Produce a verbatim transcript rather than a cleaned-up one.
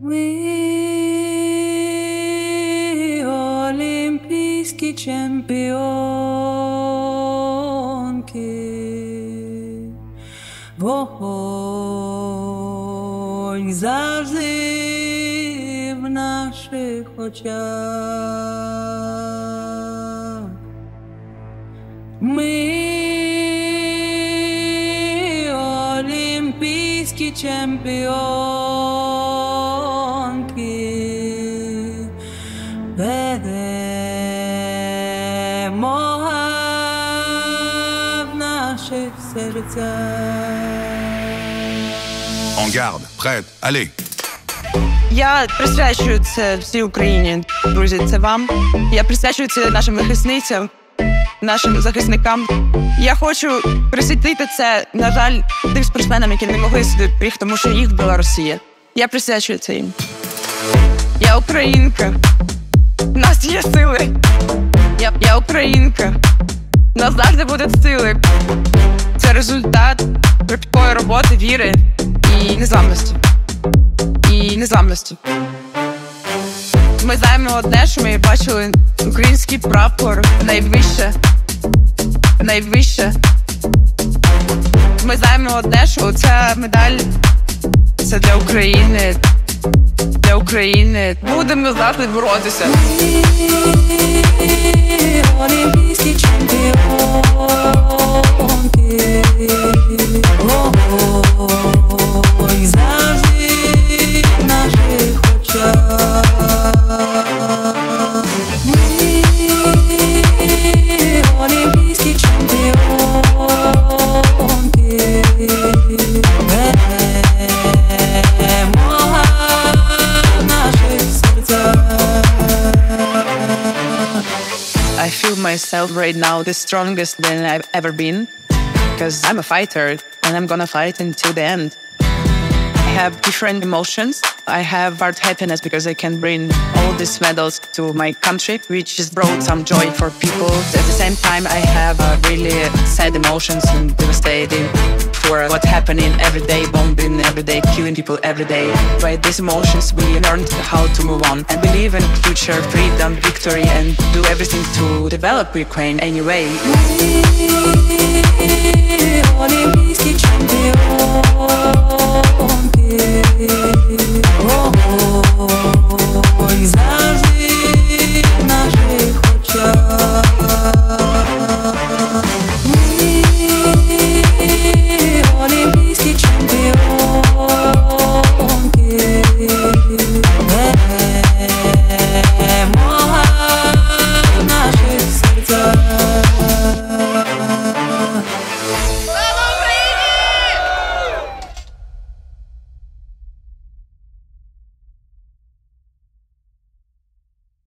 Ми олімпійські чемпіонки, вогонь завжди в наших очах. Ми олімпійські чемпіонки, перемога в наших серцях. En garde, prête, allez! Я присвячую це всій Україні, друзі, це вам. Я присвячую це нашим захисницям, нашим захисникам. Я хочу присвятити це, на жаль, тим спортсменам, які не могли сюди приїхати, тому що їх вбила Росія. Я присвячую це їм. Я українка. У нас є сили. Я, я українка. У нас завжди будуть сили. Це результат кропіткої роботи, віри і незламності. І незламності. Ми знаємо одне, що ми бачили український прапор найвище. Найвище. Ми знаємо одне, що ця медаль – це для України. Для України. Будемо завжди боротися. Олімпійські чемпіонки, вогонь завжди в наших очах. Ми олімпійські чемпіонки, перемога в наших серцях. I feel myself right now the strongest than I've ever been, because I'm a fighter and I'm gonna fight until the end. I have different emotions. I have hard happiness because I can bring all these medals to my country, which has brought some joy for people. At the same time, I have uh, really sad emotions and devastating for what's happening every day, bombing every day, killing people every day. By these emotions, we learned how to move on and believe in future, freedom, victory, and do everything to develop Ukraine anyway. Олімпійські чемпіонки.